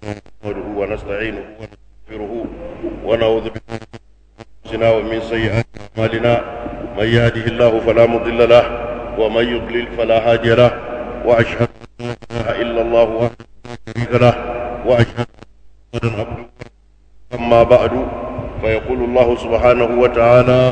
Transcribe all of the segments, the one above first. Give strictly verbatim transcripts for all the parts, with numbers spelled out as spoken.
نحمده ونستعينه ونستغفره ونعوذ بالله ومن سيئات أعمالنا من يهده الله فلا مضل له ومن يضلل فلا هادي له وأشهد أن لا إله إلا الله وحده لا شريك له وأشهد أن محمدا عبده أما بعد فيقول الله سبحانه وتعالى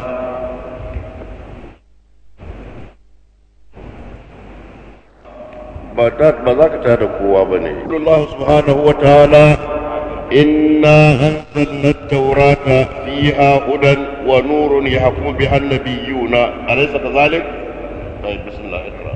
ba za ka tada kowa ba ne. Allah subhanahu wa ta'ala inna anzalna at-taurata fiha hudan wa nurun yahkumu biha an-nabiyyuna alaysa kadhalik? Tayyib, bismillah iqra.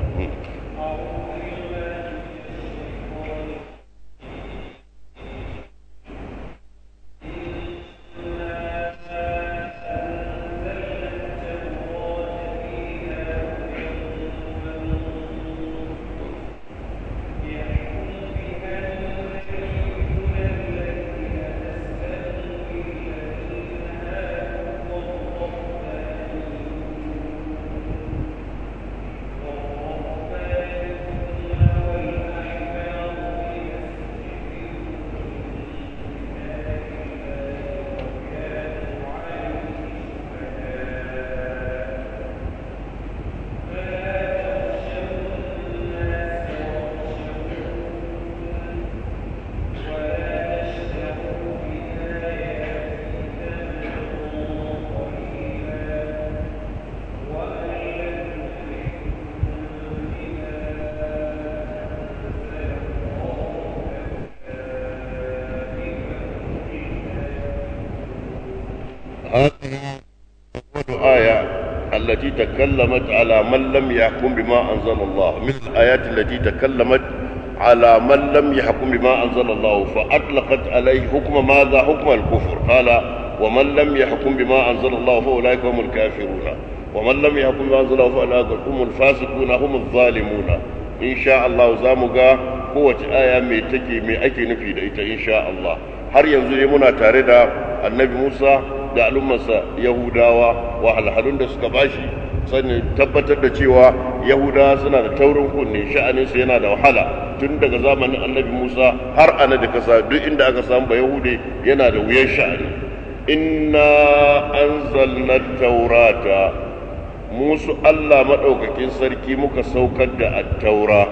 التي تكلمت على من لم يحكم بما أنزل الله من الآيات التي تكلمت على من لم يحكم بما أنزل الله فأطلقت عليه حكم ماذا؟ حكم الكفر. قال ومن لم يحكم بما أنزل الله فأولئك هم الكافرون ومن لم يحكم بما أنزل الله فأولئك هم الفاسقون هم الظالمون. إن شاء الله زامغا قوة آية ميتكي ميأكي نفيد إن شاء الله. har yanzu ne muna tare da annabi Musa da al'ummarsa Yahudawa wahalhalun da suka bashi sannan tabbatar da cewa Yahudawa suna da taurin kunne sha'aninsu yana da wahala tun daga zamanin annabi Musa har ana da kasa duk inda aka samu ba Yahude yana da wuyan sha'ani. Inna anzalna taurata musu Allah madaukakin sarki muka saukar da at-taura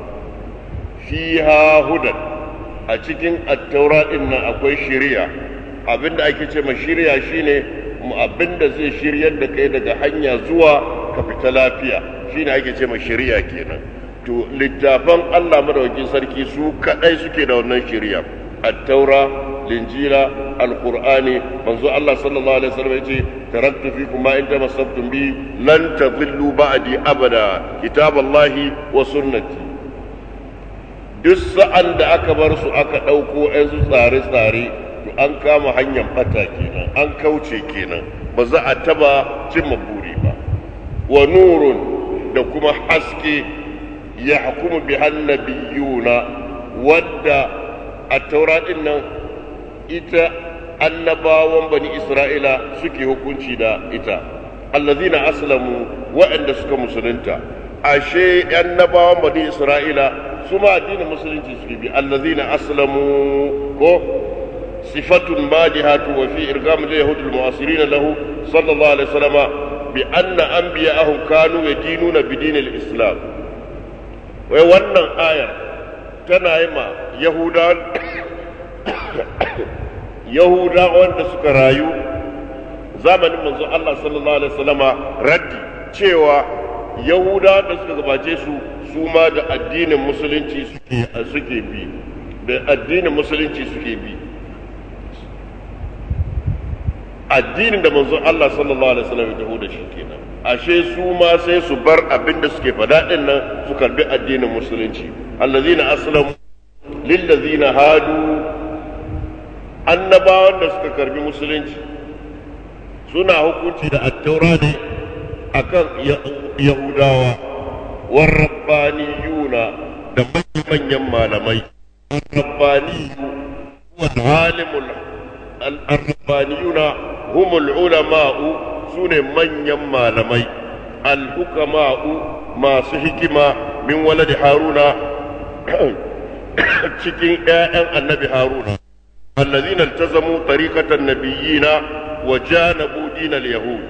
fiha hudan a cikin attaura din nan akwai shari'a. Abinda ake ce ma shari'a shine abinda zai shiryar da kai daga hanya zuwa ka fita lafiya shine ake ce ma shari'a kenan. To littafan Allah madaukakin sarki su kadai suke da wannan shari'a. Attaura, linjila, alqur'ani. Manzo Allah sallallahu alaihi wasallam yace taraktu fikum ma in tamassaktum bi lan tadhillu ba'di abada kitaballahi wa sunnati. Duk sa'an da aka bar su aka ɗauko ‘yan su tsare-tsare to an kama hanyar fata kenan an kauce kenan ba za a taba cimma buri ba. Wa nurun da kuma haske ya hukumu bi annabiyuna wadda a tauraɗin nan ita annabawan bani Isra'ila suke hukunci da ita allazina aslamu waɗanda suka musulunta. Ashe annabawan bani Isra'ila su ma addinin musulunci suke bi allazina aslamu ko sifatun madihatu wa fi irgam al-yahud al-mu'asirin lahu sallallahu alaihi wasallam bi anna anbiya'ahum kanu yadinuna bi din al-islam. Wai wannan ayar tana yi ma yahuda yahuda wanda suka rayu zamanin manzo Allah sallallahu alaihi wasallam raddi cewa yahuda da suka gabace su su ma da addinin musulunci suke bi da addinin musulunci suke bi addinin da manzon Allah sallallahu alaihi wasallam ya taho da shi kenan. Ashe su ma sai su bar abin da suke faɗa din nan su karbi addinin musulunci. Allazina aslamu lillazina hadu annabawan da suka karbi musulunci suna hukunci da at-taura ne akan yahudawa warrabbaniyuna da manyan malamai. Ar-rabbaniyu wal alimul al-rabbaniyuna humul ulama'u sune manyan malamai. Al-hukama'u masu hikima min waladi haruna cikin ƴaƴan annabi haruna allazina iltazamu tariqatan nabiyina wa janabu dinal yahud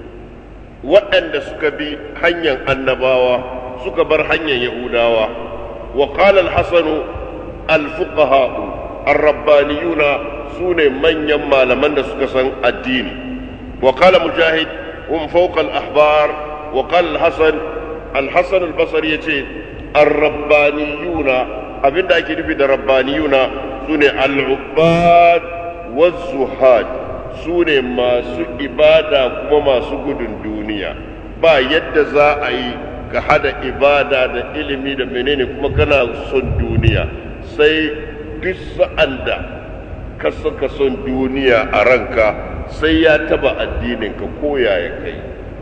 waɗanda suka bi hanyar annabawa suka bar hanyar yahudawa wa qala al-hasan al-fuqaha ar-rabbaniyuna sune manyan malaman da suka san addini wa qala mujahid hum fawqa al-ahbar wa qala al-hasan al-hasan al-basri yace ar-rabbaniyuna abinda ake nufi da rabbaniyuna sune al-ubbad waz-zuhad sune masu ibada kuma masu gudun duniya ba yadda za a yi ka hada ibada da ilimi da menene kuma kana son duniya sai duk sa'an da ka saka son duniya a ranka sai ya taba addinin ka koya ya kai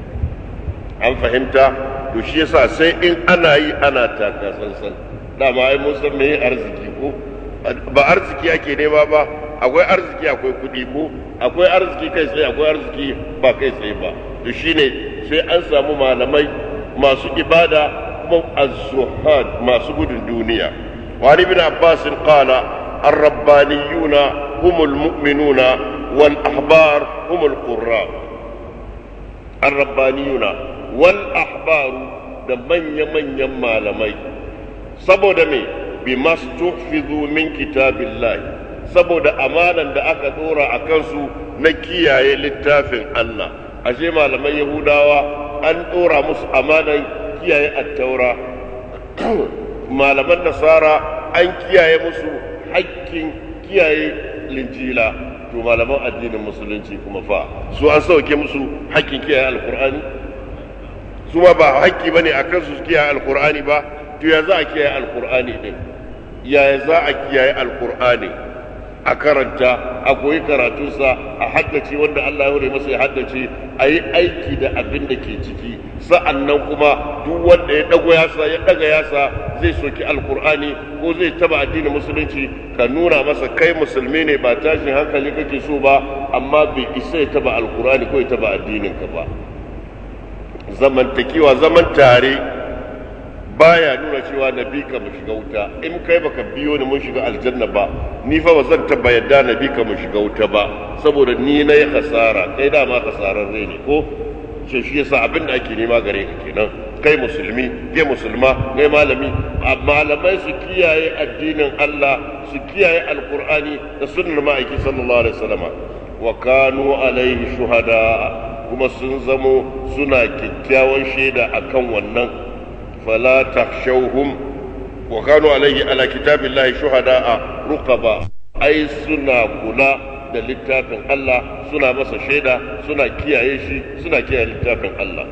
an fahimta to shi yasa sai in ana yi ana taka sansan dama ai mun san me arziki ko ba arziki ake nema ba akwai arziki akwai kudi ko akwai arziki kai tsaye akwai arziki ba kai tsaye ba to shine sai an samu malamai masu ibada kuma az-zuhad masu gudun duniya wa ibn abbas qala ar-rabbaniyuna humul mu'minuna wal ahbar humul qurra ar-rabbaniyuna wal ahbar da manya manyan malamai saboda me bimastuhfizu min kitabillah saboda amanan da aka dora a kansu na kiyaye littafin Allah ashe malaman yahudawa an dora musu amanan kiyaye at-taura malaman nasara an kiyaye musu hakkin kiyaye linjila to malaman addinin musulunci kuma fa su an sauke musu hakkin kiyaye alqur'ani su ma ba hakki bane akan su kiyaye alqur'ani ba to ya za a kiyaye alqur'ani din yaya za a kiyaye alqur'ani a karanta a koyi karatunsa a haddace wanda Allah ya hore masa ya haddace a yi aiki da abin da ke ciki sa'annan kuma duk wanda ya dago yasa ya daga yasa zai soki alkur'ani ko zai taba addinin musulunci ka nuna masa kai musulmi ne ba tashin hankali kake so ba amma bai isa ya taba alkur'ani ko ya taba addinin ka ba zamantakewa zaman tare baya nuna cewa nabi ka mu shiga wuta in kai baka biyo ni mun shiga aljanna ba ni fa bazan taba yadda nabi ka mu shiga wuta ba saboda ni nayi hasara kai da ma hasaran rai ne ko ce shi yasa abin da ake nema gare ka kenan kai musulmi ke musulma kai malami malamai su kiyaye addinin Allah su kiyaye alqur'ani da sunnar ma'aiki sallallahu alaihi wasallam wa kanu alaihi shuhada kuma sun zamo suna kyakkyawan shaida akan wannan فلا تخشوهم وكانوا عليه على كتاب الله شهداء رقبا أي سنة كلا da littafin Allah suna masa shaida suna kiyaye shi suna kiyaye littafin Allah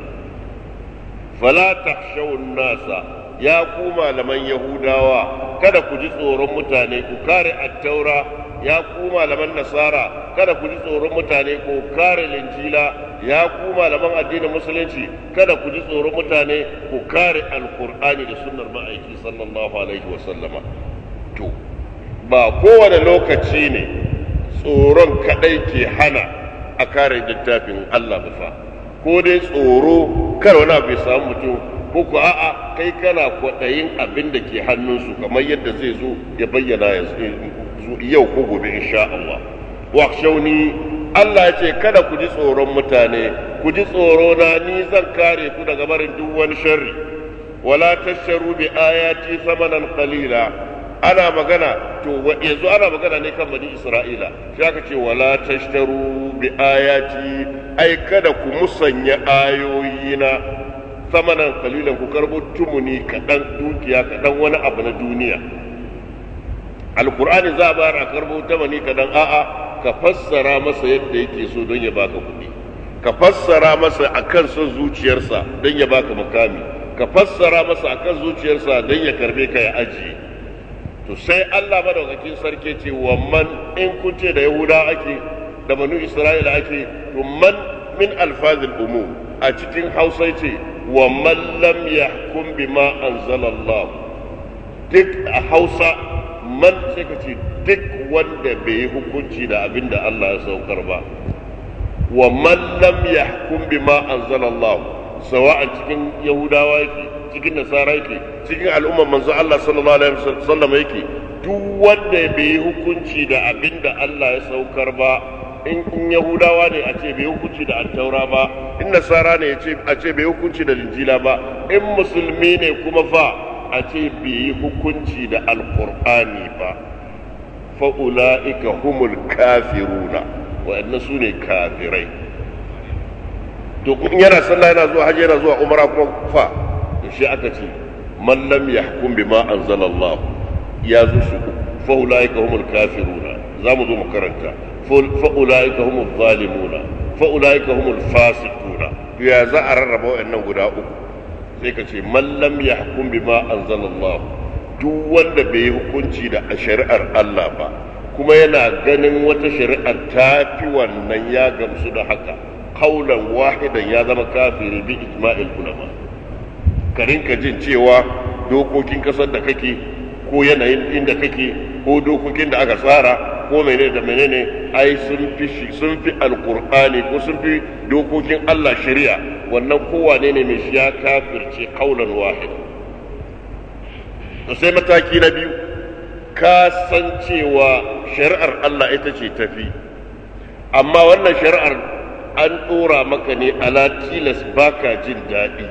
fala takhshawun nasa ya ku malaman yahudawa kada ku ji tsoron mutane ku kare at-taura ya ku malaman nasara kada ku ji tsoron mutane ku kare linjila ya ku malaman addinin musulunci kada ku ji tsoron mutane ku kare alqur'ani da sunnar ma'aiki sallallahu alaihi wa sallama to ba kowane lokaci ne tsoron kadai ke hana a kare littafin Allah ba fa ko dai tsoro kar wani abu ya samu mutum ko ku a'a kai kana kwaɗayin abin da ke hannunsu kamar yadda zai zo ya bayyana yau ko gobe insha Allah wakshauni Allah ya ce kada ku ji tsoron mutane ku ji tsoro na ni zan kare ku daga barin duk wani sharri wala tasharu bi ayati thamanan qalila ana magana to yanzu ana magana ne kan bani Isra'ila sai aka ce wala tashtaru bi ayati ai kada ku musanya ayoyina samanan kalilan ku karbo tumuni kadan dukiya kadan wani abu na duniya alqur'ani za ba a karbo tumuni kadan a'a ka fassara masa yadda yake so don ya baka kuɗi ka fassara masa akan son zuciyarsa don ya baka makami ka fassara masa akan zuciyarsa don ya karbe ka ya ajiye to sai Allah madaukakin sarki ce wa man in kunce da yahuda ake da banu isra'ila ake to man min alfazil umum a cikin hausa ce wa man lam yahkum bima anzalallah duk a hausa man sai ka ce duk wanda bai yi hukunci da abin da Allah ya saukar ba wa man lam yahkum bima anzalallah sawa'an cikin yahudawa yake cikin nasara yake cikin al'ummar manzo Allah sallallahu alaihi wasallam yake duk wanda bai hukunci da abin da Allah ya saukar ba, in yahudawa ne a ce bai hukunci da attaura ba, in nasara ne a ce bai hukunci da linjila ba, in musulmi ne kuma fa a ce bai yi hukunci da alkur'ani ba, fa'ula'ika humul kafiruna, wa'annan su ne kafirai. To in yana sallah yana zuwa hajji yana zuwa umara kuma fa to shi aka ce man lam yahkum bima anzalallah ya zo su fa'ula'ika humul kafiruna, za mu zo mu karanta fa'ula'ika humul zalimuna fa'ula'ika humul fasiquna. To ya za a rarraba wa'annan guda uku? sai ka ce man lam yahkum bima anzalallah, duk wanda bai yi hukunci da shari'ar Allah ba kuma yana ganin wata shari'ar ta fi wannan, ya gamsu da haka, kaulan wahidan ya zama kafiri bi ijma'il ulama. ka rinka jin cewa dokokin kasar da kake ko yanayin inda kake ko dokokin da aka tsara ko menene da menene ai sun fi sun fi alqur'ani ko sun fi dokokin Allah shari'a, wannan kowane ne mai shi ya kafirce kaulan wahidan. to sai mataki na biyu, ka san cewa shari'ar Allah ita ce tafi, amma wannan shari'ar an ɗora maka ne ala tilas baka jin daɗi,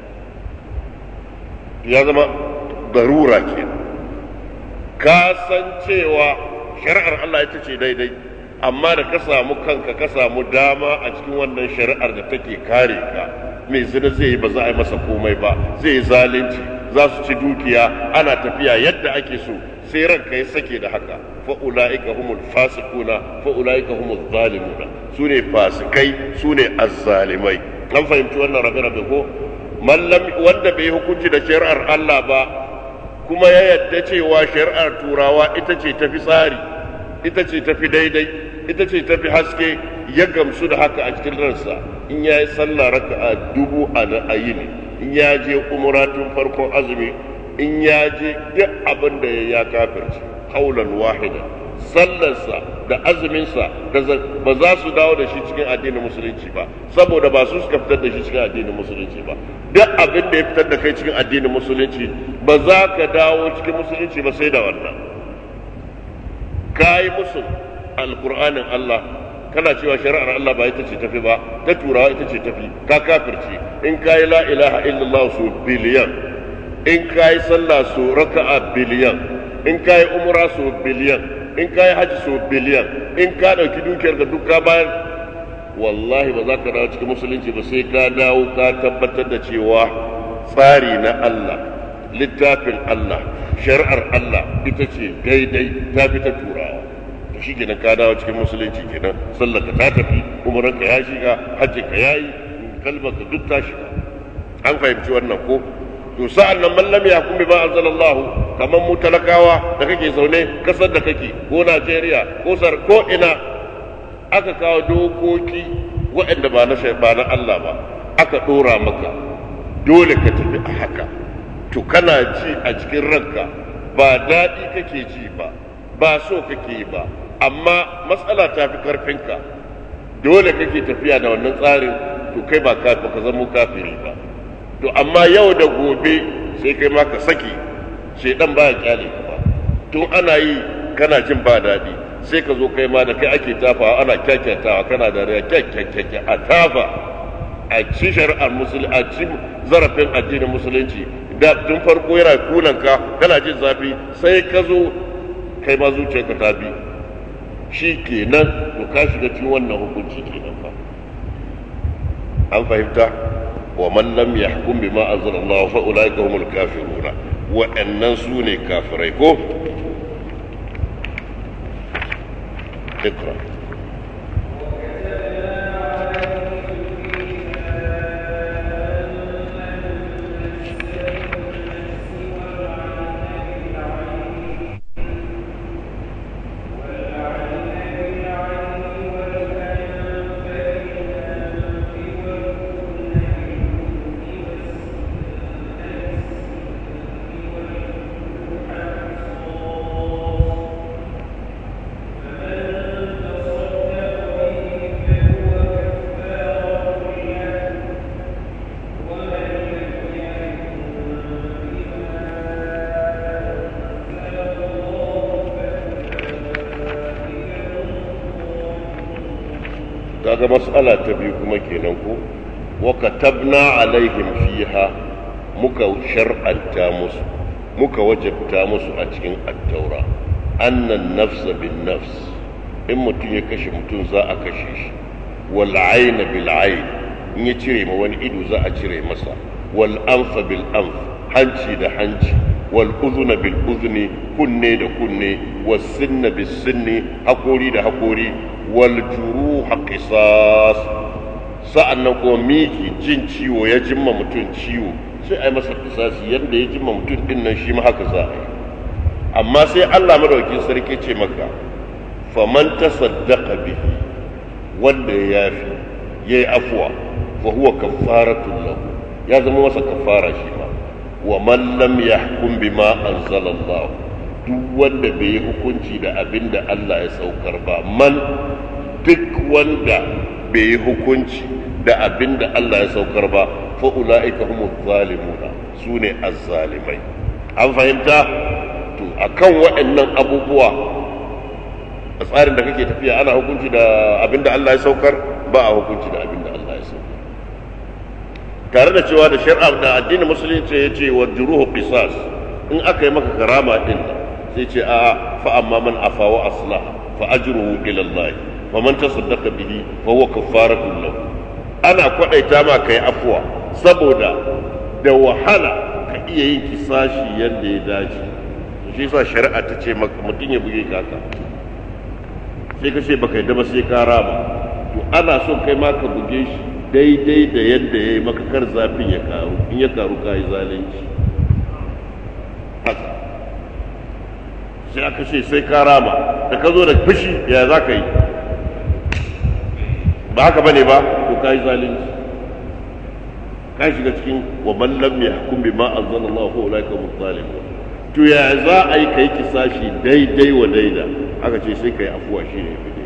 ya zama darura ke. Ka san cewa shari'ar Allah ita ce daidai, amma da ka samu kanka ka samu dama a cikin wannan shari'ar da take kare ka, mai zina zai yi ba za a yi masa komai ba, zai yi zalunci, za su ci dukiya, ana tafiya yadda ake so, sai ranka ya sake da haka, fa'ula'ika humul fasikuna fa'ula'ika humul zalimuna, su ne fasikai, su ne azzalimai. an fahimci wannan rabe-rabe ko? mallam wanda bai hukunci da shari'ar Allah ba kuma ya yadda cewa shari'ar turawa ita ce tafi tsari, ita ce tafi daidai, ita ce tafi haske, ya gamsu da haka a cikin ransa, in ya yi sallah raka'a dubu a yini, in ya je umra tun farkon azumi, in ya je duk abin da ya kafirci kaulan wahida, sallarsa da azuminsa ba za su dawo da shi cikin addinin musulunci ba, saboda ba su suka fitar da shi cikin addinin musulunci ba. duk abin da ya fitar da kai cikin addinin musulunci ba za ka dawo cikin musulunci ba sai da wannan. ka yi musu alkur'anin Allah, kana cewa shari'ar Allah ba ita ce tafi ba, ta turawa ita ce tafi, ka kafirci. in ka yi la ilaha illallah su biliyan, in ka yi sallah su raka'a biliyan, in ka yi umra su biliyan, in ka yi haji su biliyan, in ka ɗauki dukiyar ka duk ka bayan, wallahi ba za ka dawo cikin musulunci ba sai ka dawo ka tabbatar da cewa tsari na Allah, littafin Allah, shari'ar Allah ita ce daidai, ta fi ta turawa. to shi kenan ka dawo cikin musulunci kenan, sallar ka ta tafi, umaran ka ya shiga, hajjin ka yayi, kalmar ka duk ta shiga. an fahimci wannan ko? to sa'an nan man lam yahkum bima anzalallahu, kaman mu talakawa da kake zaune kasar da kake ko Najeriya ko sar ko ina aka kawo dokoki waɗanda ba na ba na Allah ba, aka dora maka dole ka tafi a haka. to kana ji a cikin ranka ba daɗi kake ji ba, ba so kake yi ba, amma matsala ta fi karfinka, dole kake tafiya da wannan tsarin, to kai ba ka zama kafiri ba. to amma yau da gobe sai kai ma ka saki, shedan baya kyale ka ba, tun ana yi kana jin ba daɗi, sai ka zo kai ma da kai ake tafawa, ana kyakkyatawa, kana da riya kyakkyakkyakya a tafa a ci shari'ar musulunci, a ci zarafin addinin musulunci. da tun farko yana kunanka kana jin zafi, sai ka zo kai ma zuciyarka ta bi, shi kenan to ka shiga cikin wannan hukunci kenan fa. an fahimta? wa man lam yahkum bima anzalallahu fa ulaika humul kafiruna, wa'annan su ne kafirai ko? ikra kaga mas'ala ta biyu kuma kenan ko wa katabna alaihim fiha muka shar'anta musu muka wajabta musu a cikin at-taura annan nafsa bin nafs in mutum ya kashe mutum za a kashe shi wal ayna bil ayn in ya cire ma wani ido za a cire masa wal anfa bil anf hanci da hanci wal udhuna bil udhuni kunne da kunne was sinna bis sinni hakori da hakori wal juruha qisas sa'annan kuma miki jin ciwo ya jimma mutum ciwo sai ai masa qisasi yanda ya jimma mutum din nan shi ma haka za a yi amma sai Allah madaukakin sarki ce maka faman tasaddaqa bihi wanda ya yafi yayi afwa fa huwa kafaratun lahu ya zama masa kafara shi ma wa man lam yahkum bima anzalallah duk wanda bai yi hukunci da abinda Allah ya saukar ba man duk wanda bai yi hukunci da abinda Allah ya saukar ba fa ulaika humuz zalimuna sune azzalimai an fahimta to akan waɗannan abubuwa a tsarin da kake tafiya ana hukunci da abinda Allah ya saukar ba a hukunci da abinda Allah ya saukar tare da cewa da shari'a da addinin musulunci ya ce wa juruhu qisas in aka yi maka karama din sai ce a fa amma man afa wa aslah fa ajruhu ila Allah wa man tasaddaqa bihi fa huwa kafaratun lahu ana kwadaita ma kai afwa saboda da wahala ka iya yin kisashi yadda ya dace shi yasa shari'a ta ce maka mutun ya buge kaka sai ka ce baka yadda ba sai ka rama to ana so kai ma ka buge shi daidai da yadda ya yi maka kar zafin ya karu in ya karu ka yi zalunci haka sai aka ce sai ka rama da ka zo da fushi ya za ka yi ba haka bane ba to ka yi zalunci ka shiga cikin wa man lam yahkum bima anzalallahu fa ulaika hum zalimun to ya za a yi kai kisashi daidai wa daida aka ce sai kai afuwa shine daidai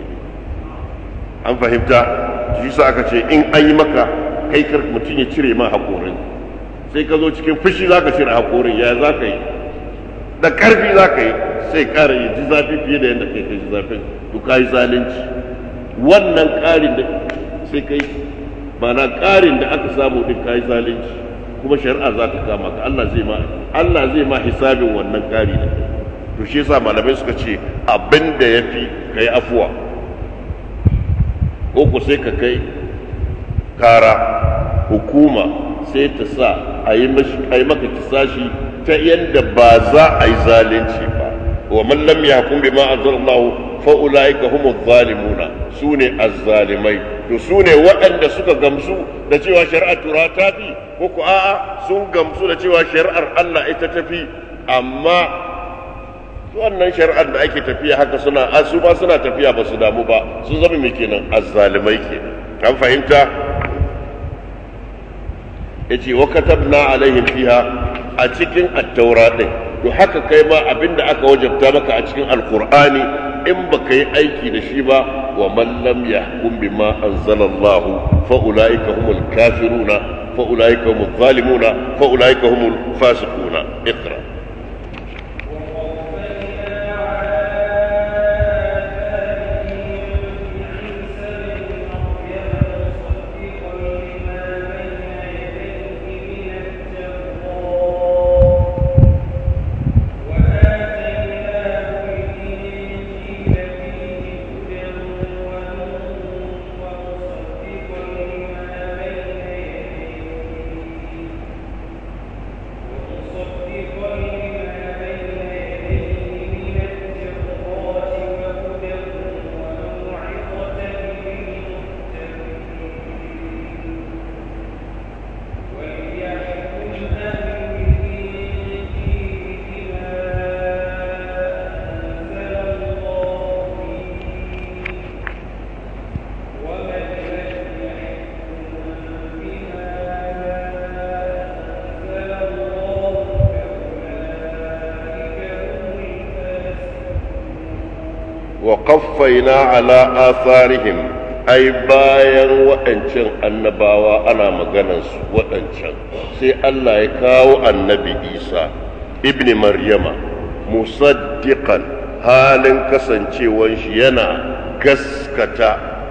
an fahimta shi sa aka ce in an yi maka kai kar mutum ya cire ma hakorin sai ka zo cikin fushi zaka cire hakorin ya za ka yi da karfi za ka yi sai ƙara yi ji zafi fiye da yadda kai ka ji zafin to ka yi zalunci wannan ƙarin da sai kai mana ƙarin da aka samu din ka yi zalunci kuma shari'a za ta kama ka Allah zai ma Allah zai ma hisabin wannan ƙari da to shi yasa malamai suka ce abin da yafi kai afuwa ko ku sai ka kai kara hukuma sai ta sa a yi maka kisashi ta yadda ba za a yi zalunci ba wa man lam yahkum bima anzalallahu fa ulaika humuz zalimuna sune azzalimai to sune waɗanda suka gamsu da cewa shari'ar tura ta fi ko ku a'a sun gamsu da cewa shari'ar Allah ita tafi amma wannan shari'ar da ake tafiya haka suna su ba suna tafiya ba su damu ba sun zama mai kenan azzalimai kenan an fahimta yace wa katabna alaihim fiha a cikin at-taura din to haka kai ma abinda aka wajabta maka a cikin alqur'ani in baka yi aiki da shi ba wa man lam yahkum bima anzalallahu fa ulaika humul kafiruna fa ulaika humuz zalimuna fa ulaika humul fasiquna iqra وقفينا على آثارهم أي باين وأنشن النباوة أنا مغنس وأنشن سي الله يكاو النبي إيسى ابن مريم مصدقا halin kasancewan shi yana gaskata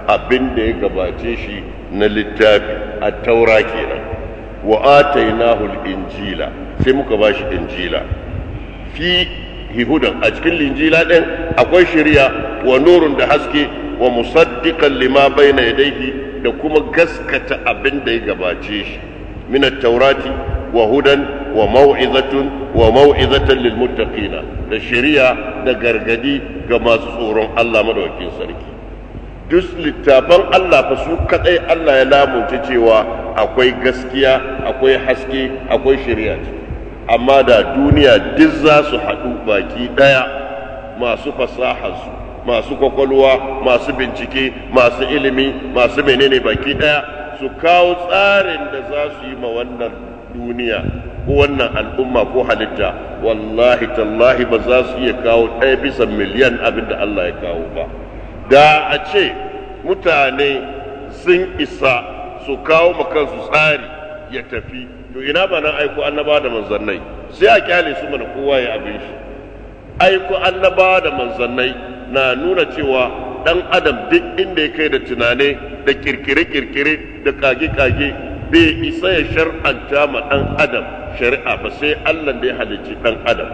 abin da ya gabace shi na littafi a taura kenan wa atainahu al-injila sai muka bashi injila fi hudan a cikin linjila din akwai shari'a wa nurun da haske wa musaddiqan lima bayna yadayhi da kuma gaskata abin da ya gabace shi min at-taurati wa hudan wa mau'izatun wa mau'izatan lil muttaqina da shari'a da gargadi ga masu tsoron Allah madaukakin sarki duk littafan Allah fa su kadai Allah ya lamunce cewa akwai gaskiya akwai haske akwai shari'a amma da duniya duk za su haɗu baki ɗaya masu fasaharsu masu kwakwalwa masu bincike masu ilimi masu menene baki ɗaya su kawo tsarin da za su yi ma wannan duniya ko wannan al'umma ko halitta wallahi tallahi ba za su iya kawo ɗaya bisa miliyan abin da Allah ya kawo ba da a ce mutane sun isa su kawo ma kansu tsari ya tafi to ina ba nan aiko annaba da manzannai sai a kyale su mana kowa ya abin shi aiko annaba da manzannai na nuna cewa dan adam duk inda ya kai da tunane da kirkire-kirkire da kage-kage bai isa ya shar'anta ma dan adam shari'a ba sai Allah da ya halicci dan adam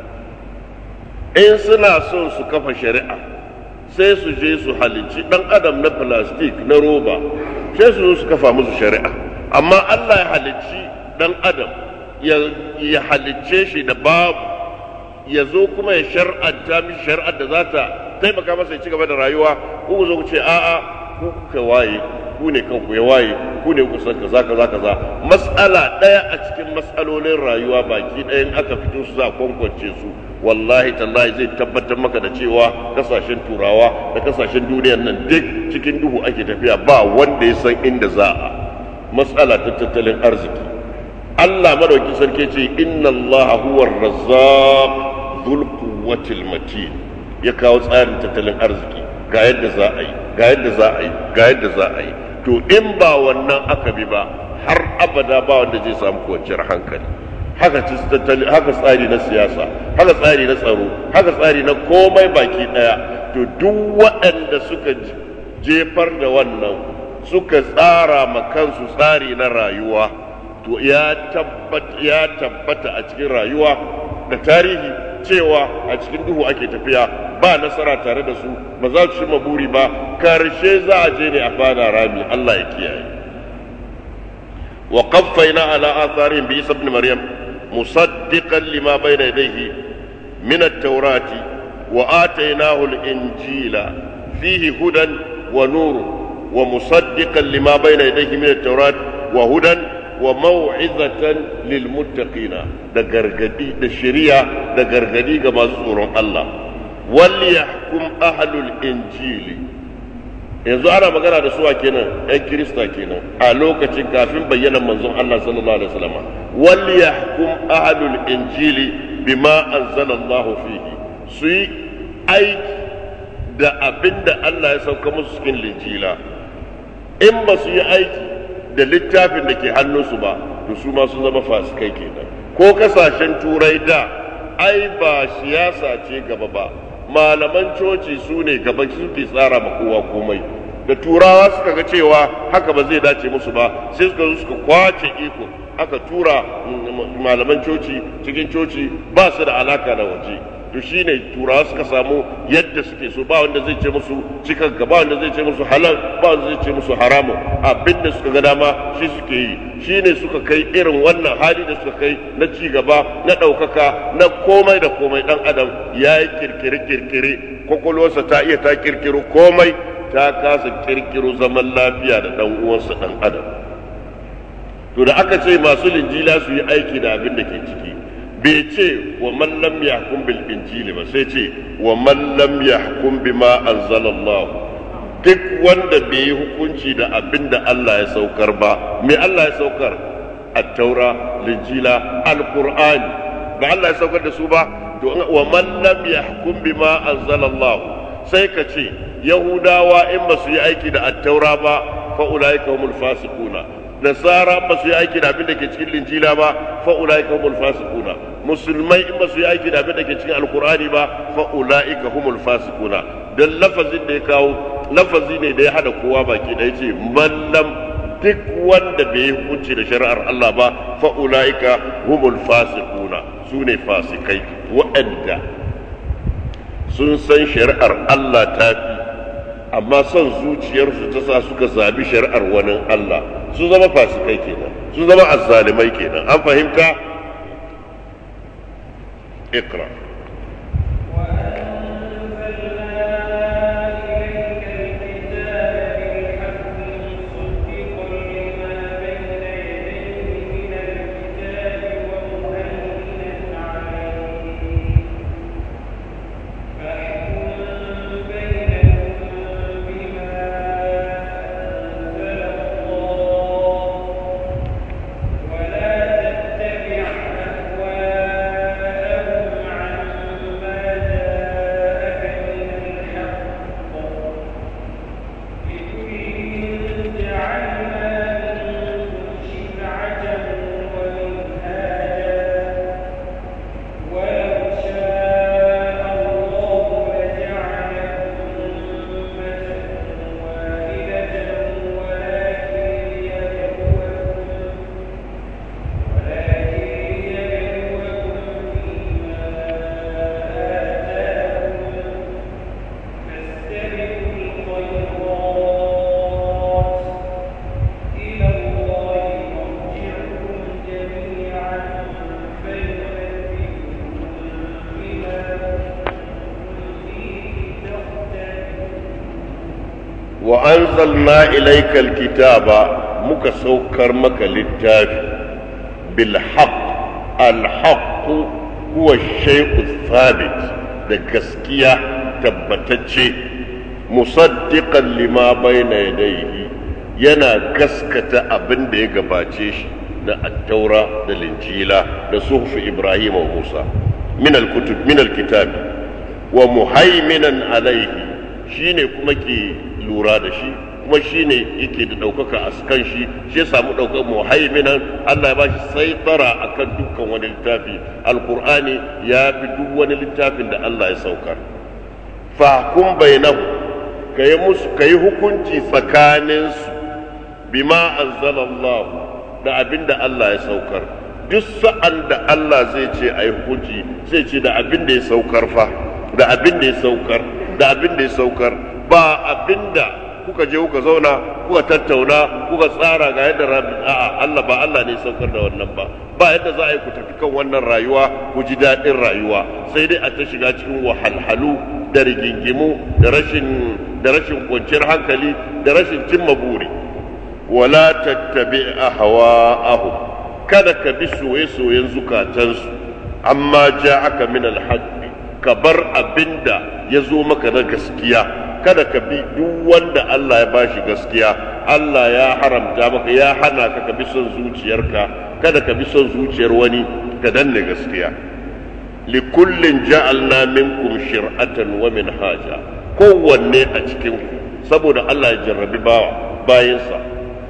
in suna son su kafa shari'a sai su je su halicci dan adam na plastic na roba sai su zo su kafa musu shari'a amma Allah ya halicci dan adam ya halicce shi da babu ya zo kuma ya shar'anta mishi shari'ar da za ta taimaka masa ya ci gaba da rayuwa ko ku zo ku ce a'a ku kuka waye ku ne kanku ya waye ku ne ku san kaza kaza kaza mas'ala daya a cikin mas'alolin rayuwa baki ɗayan aka fito su za a kwankwance su wallahi tallahi zai tabbatar maka da cewa kasashen turawa da kasashen duniyar nan duk cikin duhu ake tafiya ba wanda ya san inda za a mas'ala ta tattalin arziki Allah madauki sarki ce inna Allah huwa ar-razzaq dhul quwwatil matin ya kawo tsarin tattalin arziki ga yadda za a yi ga yadda za a yi ga yadda za a yi to in ba wannan aka bi ba har abada ba wanda zai samu kwanciyar hankali haka tattalin haka tsari na siyasa haka tsari na tsaro haka tsari na komai baki daya to duk waɗanda suka jefar da wannan suka tsara ma kansu tsari na rayuwa to ya tabbata ya tabbata a cikin rayuwa da tarihi cewa a cikin duhu ake tafiya ba nasara tare da su ba za su shima buri ba karshe za a je ne a fada rami Allah ya kiyaye wa qaffayna ala atharihim bi isa ibn maryam musaddiqan lima bayna yadayhi min at-taurati wa atainahu al-injila fihi hudan wa nur wa musaddiqan lima bayna yadayhi min at-taurati wa hudan wa mau'izatan lil muttaqina da gargadi da shari'a da gargadi ga masu tsoron Allah wal yahkum ahlul injili yanzu ana magana da suwa kenan ɗan kirista kenan a lokacin kafin bayyana manzon Allah sallallahu alaihi wasallam wal yahkum ahlul injili bima anzalallahu fihi su yi aiki da abinda Allah ya sauka musu cikin linjila in ba su yi aiki da littafin da ke hannunsu ba to su ma sun zama fasikai kenan ko kasashen turai da ai ba siyasa ce gaba ba malaman coci su ne gaba suke tsara ma kowa komai da turawa suka ga cewa haka ba zai dace musu ba sai suka zo suka kwace iko aka tura malaman coci cikin coci ba su da alaka da waje to shine turawa suka samu yadda suke so ba wanda zai ce musu cikan ba wanda zai ce musu halal ba wanda zai ce musu haramun abinda suka ga dama shi suke yi shine suka kai irin wannan hali da suka kai na ci gaba na ɗaukaka na komai da komai dan adam ya yi kirkire kirkire kwakwalwarsa ta iya ta kirkiro komai ta kasa kirkiro zaman lafiya da dan uwansa dan adam to da aka ce masu linjila su yi aiki da abin da ke ciki bai ce wa man lam yahkum bil injili ba sai ce wa man lam yahkum bima anzalallah duk wanda bai yi hukunci da abin da Allah ya saukar ba me Allah ya saukar at-taura linjila al-qur'ani ba Allah ya saukar da su ba to wa man lam yahkum bima anzalallah sai ka ce yahudawa in ba su yi aiki da at-taura ba fa ulaika humul fasiquna nasara ba su yi aiki da abin da ke cikin linjila ba fa ulaika humul fasiquna musulmai in ba su yi aiki da abin da ke cikin alkur'ani ba fa ulaika humul fasiquna dan lafazin da ya kawo lafazi ne da ya hada kowa baki da yace mallam duk wanda bai yi hukunci da shari'ar Allah ba fa ulaika humul fasiquna sune fasikai waɗanda sun san shari'ar Allah ta fi amma son zuciyarsu ta sa suka zabi shari'ar wani Allah sun zama fasikai kenan sun zama azzalimai kenan an fahimta اقرأ وأنزلنا إليك الكتاب مكسوكر مك للتاف بالحق الحق هو الشيء الثابت دكسكية تبتتشي مصدقا لما بين يديه ينا كسكة أبن دي قباتيش دا التوراة دا الإنجيلة دا صحف إبراهيم وموسى من الكتب من الكتاب ومهيمنا عليه شيني كمكي lura da shi kuma shine yake da daukaka a kan shi shi ya samu daukar muhaiminan Allah ya bashi saitara akan dukkan wani littafi alqur'ani ya fi duk wani littafin da Allah ya saukar fahkum bainahu kai musu kai hukunci tsakanin su bima anzalallahu da abinda Allah ya saukar duk sa'an da Allah zai ce ayi hukunci zai ce da abinda ya saukar fa da abinda ya saukar da abinda ya saukar ba abinda kuka je kuka zauna kuka tattauna kuka tsara ga yadda rabbi a'a Allah ba Allah ne saukar da wannan ba ba yadda za a yi ku tafi kan wannan rayuwa ku ji daɗin rayuwa sai dai a ta shiga cikin wahalhalu da rigingimu da rashin da rashin kwanciyar hankali da rashin cimma buri wala tattabi ahwa'ahum kada ka bi soye-soyen zukatansu amma ja'aka min al-haqq ka bar abinda ya zo maka na gaskiya kada ka bi duk wanda Allah ya bashi gaskiya Allah ya haramta maka ya hana ka ka bi son zuciyarka kada ka bi son zuciyar wani ka danne gaskiya likullin ja'alna minkum shir'atan wa minhaja kowanne a cikin ku saboda Allah ya jarrabi bawa bayinsa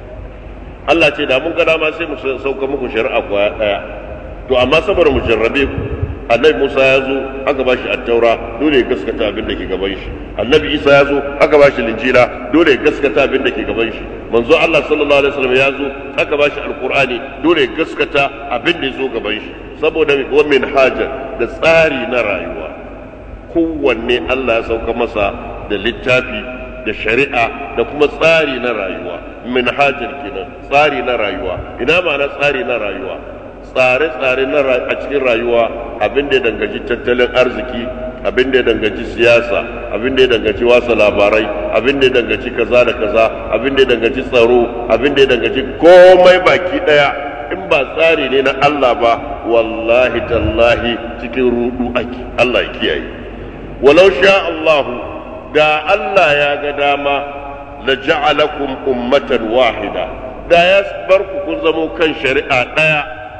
Allah ce da mun ga dama sai mu sauka muku shari'a kwaya daya to amma saboda mu jarrabe ku annabi Musa ya zo aka bashi at-taura dole ya gaskata abin da ke gaban shi annabi Isa ya zo aka bashi linjila dole ya gaskata abin da ke gaban shi manzo Allah sallallahu alaihi wasallam ya zo aka bashi alqur'ani dole ya gaskata abin da ya zo gaban shi saboda wa min haja da tsari na rayuwa kowanne Allah ya sauka masa da littafi da shari'a da kuma tsari na rayuwa min hajar kenan tsari na rayuwa ina ma'ana tsari na rayuwa tsare-tsare a cikin rayuwa abin da ya danganci tattalin arziki abin da ya danganci siyasa abin da ya danganci wasa labarai abin da ya danganci kaza da kaza abin da ya danganci tsaro abin da ya danganci komai baki daya in ba tsari ne na Allah ba wallahi tallahi cikin rudu ake Allah ya kiyaye walau sha Allah da Allah ya ga dama la ja'alakum ummatan wahida da ya bar ku kun zamo kan shari'a daya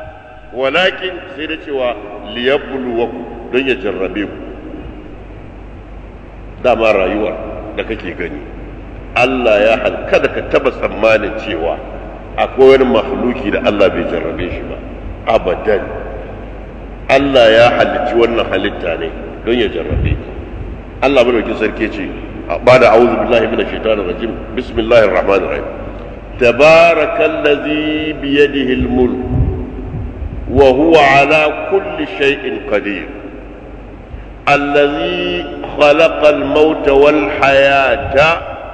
walakin sai da cewa liyabluwakum don ya jarrabe ku dama rayuwar da kake gani Allah ya halka da ka taba tsammanin cewa akwai wani makhluki da Allah bai jarrabe shi ba abadan Allah ya halicci wannan halitta ne don ya jarrabe ka Allah madaukakin sarki ce bada a'udhu billahi minash shaitanir rajim bismillahir rahmanir rahim tabarakallazi biyadihi al-mulk wa huwa ala kulli shay'in qadir allazi khalaqa al-mauta wal hayata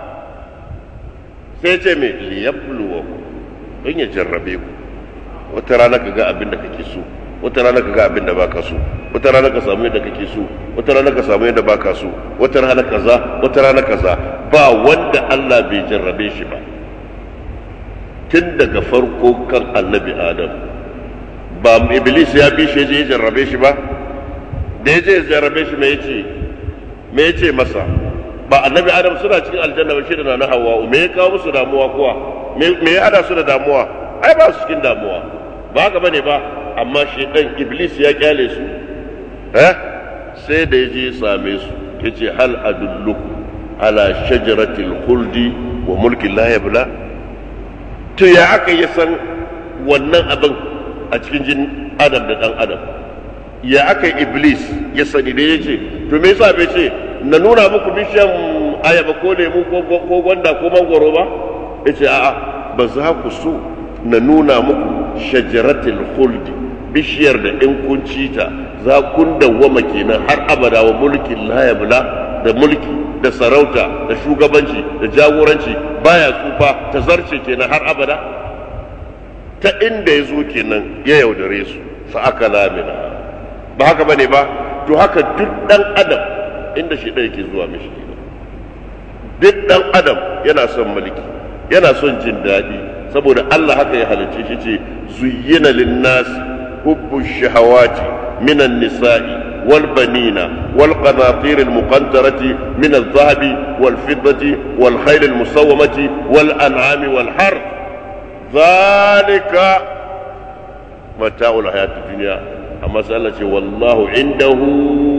sai ce me liyabluwakum don ya jarrabe ku wata rana ka ga abin da kake so wata rana ka ga abin da baka so wata rana ka samu yadda kake so wata rana ka samu yadda baka so wata rana kaza wata rana kaza ba wanda Allah bai jarrabe shi ba tun daga farko kan annabi Adam ba iblis ya bi shi ya jarrabe shi ba da ya je ya jarrabe shi me yace me yace masa ba annabi Adam suna cikin aljanna ba shi da na Hawwa me ya kawo musu damuwa kuwa me ya hada su da damuwa ai ba su cikin damuwa ba haka bane ba amma shedan iblis ya kyale su eh sai da yaje same su yace hal adulluku ala shajaratil khuldi wa mulkin la yabla to ya aka yi san wannan abin a cikin jin adam da dan adam ya aka iblis ya sani da yace to me yasa bai ce na nuna muku bishan ayaba ko lemu ko gwanda ko mangoro ba yace a'a ba za ku so na nuna muku shajaratul khuldi bishiyar da in kun ci ta za kun dawwama kenan har abada wa mulkin la yabla da mulki da sarauta da shugabanci da jagoranci baya tsufa ta zarce kenan har abada ta inda ya zo kenan ya yaudare su fa akala mina ba haka bane ba to haka duk dan adam inda shi da yake zuwa mishi duk dan adam yana son mulki yana son jin daɗi saboda Allah haka ya halicce shi ce zuyyina lin-nas hubbu shahawati minan nisa'i wal banina wal qanatir al-muqantarati min adh-dhahabi wal fiddati wal khayl al-musawwamati wal an'ami wal harth dhalika mata'ul hayatid dunya amma sai Allah ce wallahu indahu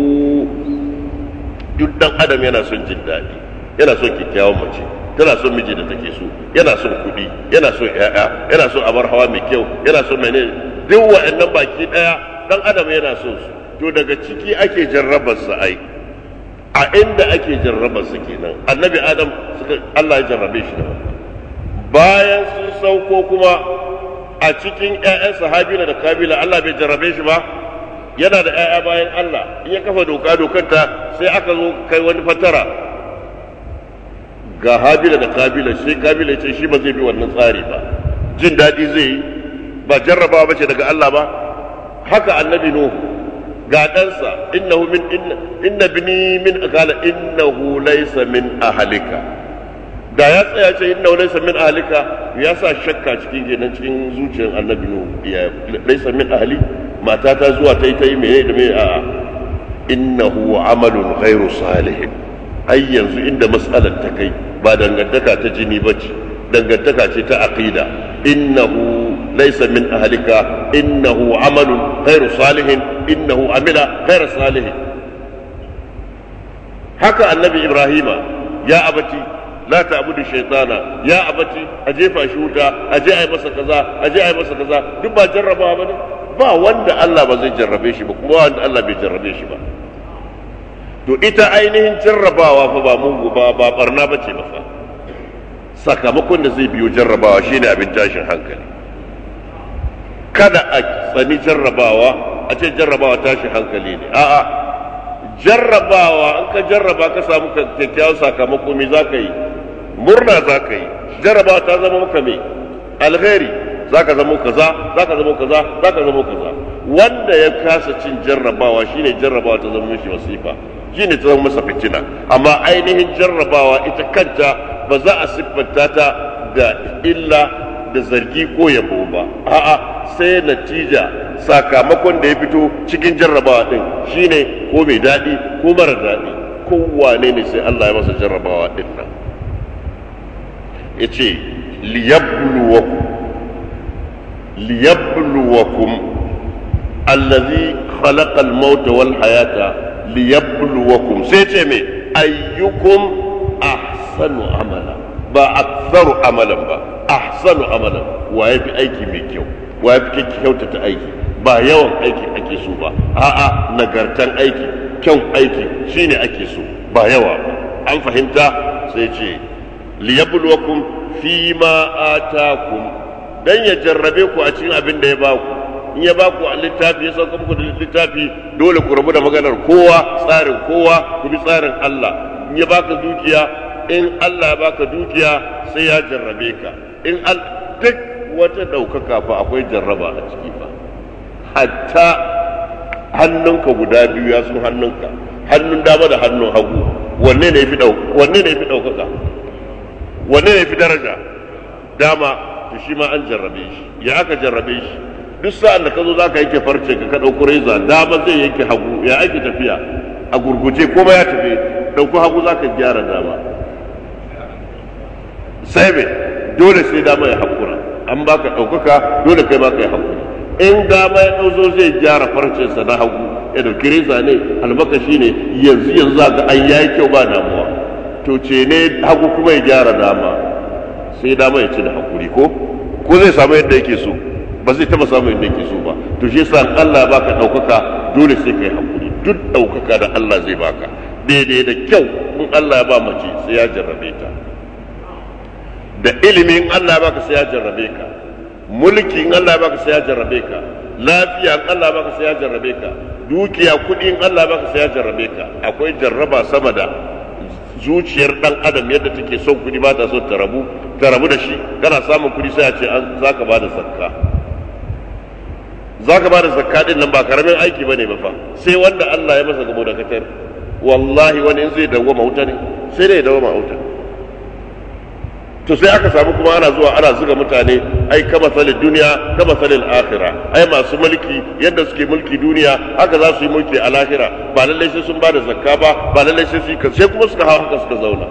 duk dan adam yana son jin daɗi yana son kyakkyawan mace tana son miji da take so yana son kuɗi yana son ƴaƴa yana son abar hawa mai kyau yana son mene duk wa'annan baki ɗaya dan adam yana son su to daga ciki ake jarrabar sa ai a inda ake jarrabar sa kenan annabi adam suka Allah ya jarrabe shi da bayan sun sauko kuma a cikin ƴaƴan sahabila da kabila Allah bai jarrabe shi ba yana da ƴaƴa bayan Allah in ya kafa doka dokar ta sai aka zo kai wani fatara ga habila da kabila sai kabila ce shi ba zai bi wannan tsari ba jin daɗi zai yi ba jarrabawa bace daga Allah ba haka annabi nuhu ga ɗansa innahu min inna inna bini min qala innahu laysa min ahlika da ya tsaya ce innahu laysa min ahlika ya sa shakka cikin kenan cikin zuciyar annabi nuhu ya laysa min ahli mata ta zuwa tai tai mene da mene a'a innahu amalun ghairu salihin ai yanzu inda mas'alar ta kai ba dangantaka ta jini ba ce dangantaka ce ta aqida innahu laysa min ahlika innahu amalun ghairu salihin innahu amila ghairu salihin haka annabi ibrahima ya abati la ta'budu shaytana ya abati a jefa shi wuta a je ai masa kaza a je ai masa kaza duk ba jarrabawa bane ba wanda Allah ba zai jarrabe shi ba kuma wanda Allah bai jarrabe shi ba to ita ainihin jarrabawa fa ba mungu ba ba barna bace ba fa sakamakon da zai biyo jarrabawa shine abin tashin hankali kada a tsani jarrabawa a ce jarrabawa tashin hankali ne a'a jarrabawa an ka jarraba ka samu kyakkyawan sakamako me za ka yi murna za ka yi jarrabawa ta zama maka me alheri za ka zama kaza za ka zama kaza za ka zama kaza wanda ya kasa cin jarrabawa shine jarrabawa ta zama mishi wasifa shine ta zama masa fitina amma ainihin jarrabawa ita kanta ba za a siffanta ta da illa da zargi ko yabo ba a'a sai natija sakamakon da ya fito cikin jarrabawa din shine ko mai daɗi ko mara daɗi kowane ne sai Allah ya masa jarrabawa din nan yace liyabluwakum liyabluwakum allazi khalaqa al-mauta wal hayata liyabluwakum sai ce me ayyukum ahsanu amala ba aktharu amalan ba ahsanu amalan wa yafi aiki mai kyau wa yafi kyautata aiki ba yawan aiki ake so ba a'a nagartan aiki kyan aiki shine ake so ba yawa an fahimta sai ce liyabluwakum fi ma atakum dan ya jarrabe ku a cikin abin da ya baku in ya baku a littafi ya sauka muku da littafi dole ku rabu da maganar kowa tsarin kowa ku bi tsarin Allah in ya baka dukiya in Allah ya baka dukiya sai ya jarrabe ka in duk wata ɗaukaka fa akwai jarraba a ciki fa hatta hannunka guda biyu ya sun hannunka hannun dama da hannun hagu wanne ne fi wanne ne fi ɗaukaka wanne ne fi daraja dama to shi ma an jarrabe shi ya aka jarrabe shi duk sa'an da ka zo zaka yanke farce ka ka ɗauko reza dama zai yanke hagu ya ake tafiya a gurguje kuma ya tafi ɗauko hagu zaka gyara dama sai me dole sai dama ya hakura an baka ɗaukaka dole kai ma ka yi hakuri in dama ya ɗauzo zai gyara farcensa na hagu ya dauki reza ne almakashi ne yanzu yanzu za ga an yayi kyau ba damuwa to ce ne hagu kuma ya gyara dama sai dama ya ci da hakuri ko ko zai samu yadda yake so ba zai taba samu yadda yake so ba to shi yasa Allah ya baka ɗaukaka dole sai kai hakuri duk ɗaukaka da Allah zai baka daidai da kyau in Allah ya ba mace sai ya jarrabe ta da ilimin Allah ya baka sai ya jarrabe ka mulki in Allah ya baka sai ya jarrabe ka lafiya in Allah ya baka sai ya jarrabe ka dukiya kudi in Allah ya baka sai ya jarrabe ka akwai jarraba sama da zuciyar dan adam yadda take son kudi ba ta so ta rabu ta rabu da shi kana samun kudi sai a ce an zaka bada zakka zaka bada zakka din nan ba karamin aiki bane ba fa sai wanda Allah ya masa gabo da katar wallahi wani in zai dawo mauta ne sai dai dawo mauta to sai aka samu kuma ana zuwa ana zuga mutane ai kama salil duniya kama salil akhira ai masu mulki yadda suke mulki duniya haka za su yi mulki a lahira ba lallai sai sun bada zakka ba ba lallai sai su sai kuma suka hawa haka suka zauna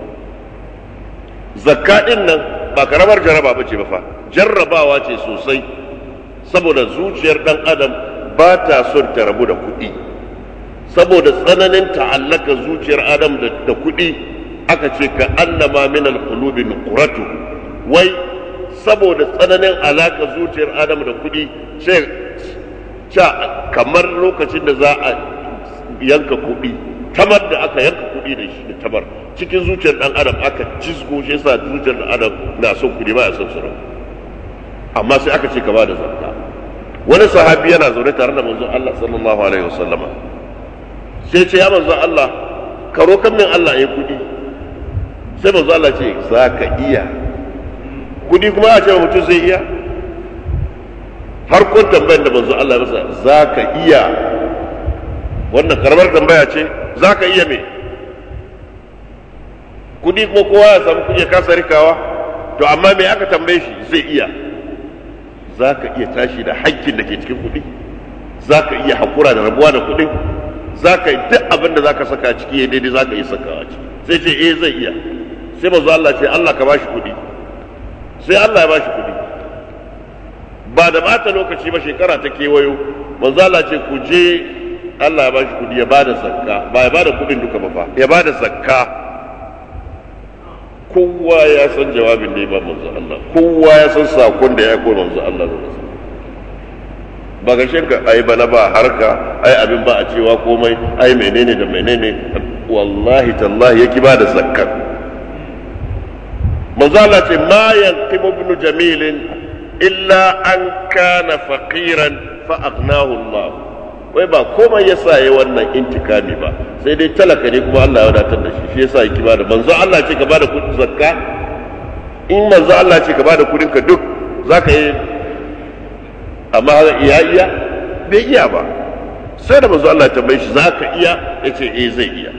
zakka din nan ba karamar jaraba bace ba fa jarrabawa ce sosai saboda zuciyar dan adam ba ta son ta rabu da kuɗi saboda tsananin ta'allaka zuciyar adam da kuɗi aka ce ka annama min al-qulubi nuqratu wai saboda tsananin alaka zuciyar adam da kudi sai cha kamar lokacin da za a yanka kudi tamar da aka yanka kudi da shi tamar cikin zuciyar dan adam aka cizgo shi yasa zuciyar dan adam na son kudi ba ya son sura amma sai aka ce ka ba da zakka wani sahabi yana zaune tare da manzon Allah sallallahu alaihi wasallama sai ce ya manzon Allah ka rokan min Allah ya kudi sai manzo Allah ce za ka iya kudi kuma a ce mutum zai iya har kun tambayar da manzo Allah ya masa za ka iya wannan karamar tambaya ce za ka iya me kudi kuma kowa ya samu kudi ya kasa rikawa to amma me aka tambaye shi zai iya za ka iya tashi da hakkin da ke cikin kudi za ka iya hakura da rabuwa da kudin za ka yi duk abin da za ka saka ciki ya daidai za ka yi sakawa ciki sai ce eh zai iya sai manzo Allah ce Allah ka bashi kuɗi sai Allah ya bashi kuɗi ba da bata lokaci ba shekara ta kewayo manzo Allah ce ku je Allah ya bashi kuɗi ya bada zakka ba ya bada kuɗin duka ba fa ya bada zakka kowa ya san jawabin da ya ba manzo Allah kowa ya san sakon da ya koyi manzo Allah ba ga shinka ai bana ba harka ai abin ba a cewa komai ai menene da menene wallahi tallahi yake bada zakka manzo Allah ce ma yanqimu ibn jamil illa an kana faqiran fa aghnahu Allah wai ba komai yasa yayi wannan intikami ba sai dai talaka ne kuma Allah ya wadatar da shi shi yasa yake bada manzo Allah ce ka bada kudin zakka in manzo Allah ce ka bada kudin ka duk zaka yi amma iya iya bai iya ba sai da manzo Allah ya tambaye shi zaka iya yace eh zai iya